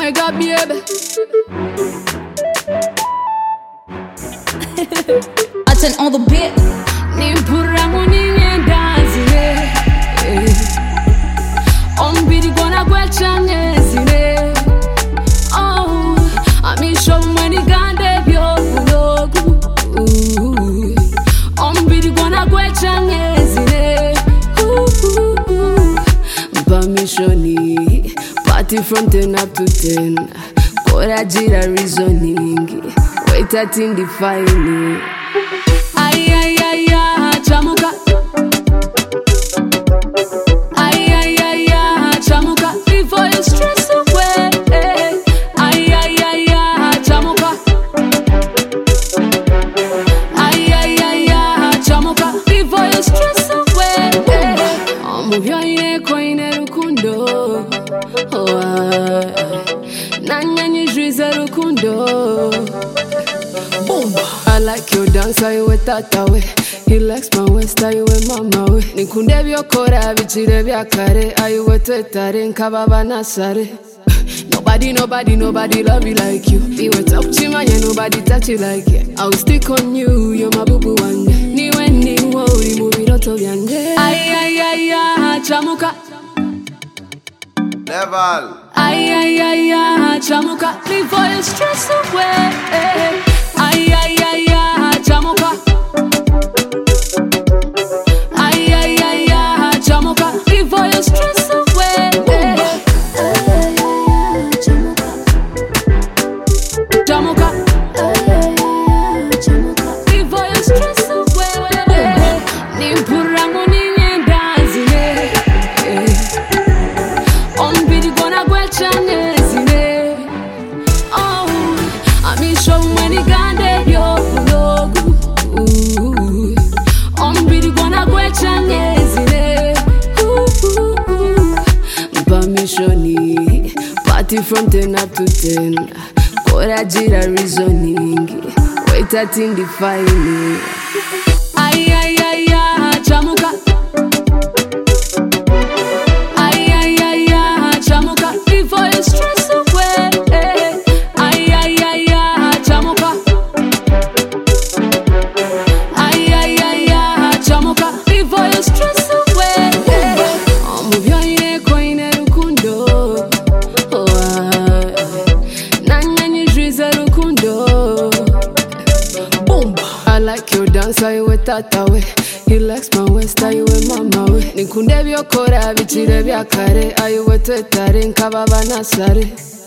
Omega baby. I turn on the beat. Nimpura munini ndazire. Ombiri gona gwechanye zire. Oh, amisho mweni gande byogulogu. Ombiri gona gwechanye zire. Permissioni, party from 10 up to 10. Kora jira reasoning. Wait at in defining. Ay ay ay ay, chamuka. Ay ay ay ay, chamuka. Before you stress away. Ay ay ay ay, chamuka. Ay ay ay ay, chamuka. Before you stress away. Move your ear, koine rukundo. Nanya nyijwiza rukundo. Boom. I like your dance, I with that way. He likes my waist, I with mama way. Nikunde byokora bichire byakare, I with twetare nkababa nasare. Nobody love you like you. You went up to my nobody touch you like you. I'll stick on you, you're my boo boo one day. Ni worry, move it out of yande. Ay ay ay ay, chamuka. Level. Ay ay ay ay, chamuka. Before you stress away. Ay ay ay ay, chamuka. Ay ay ay ay, chamuka. Before you stress away. Chamuka. Before you stress away. Nimpura munini ndazire. Ombiri gona gwechanye zire. Oh, amisho mweni gande byogulogu. Ombiri gona gwechanye zire. Permissioni, party from 10 up to 10. Kora jira reasoning. Wait at in defining. Ay ay ay ay, chamuka. Ay ay ay ay, chamuka. Before you stress away. Ay ay ay ay, chamuka. Ay ay ay ay, chamuka. Before you stress away. Move your ear, koine rukundo. Nanya nyijwiza rukundo. Boom. I like your dance, I with that way. He likes my waist, I with mama way. Nikunde byokora bichire byakare, I with twetare nkababa nasare.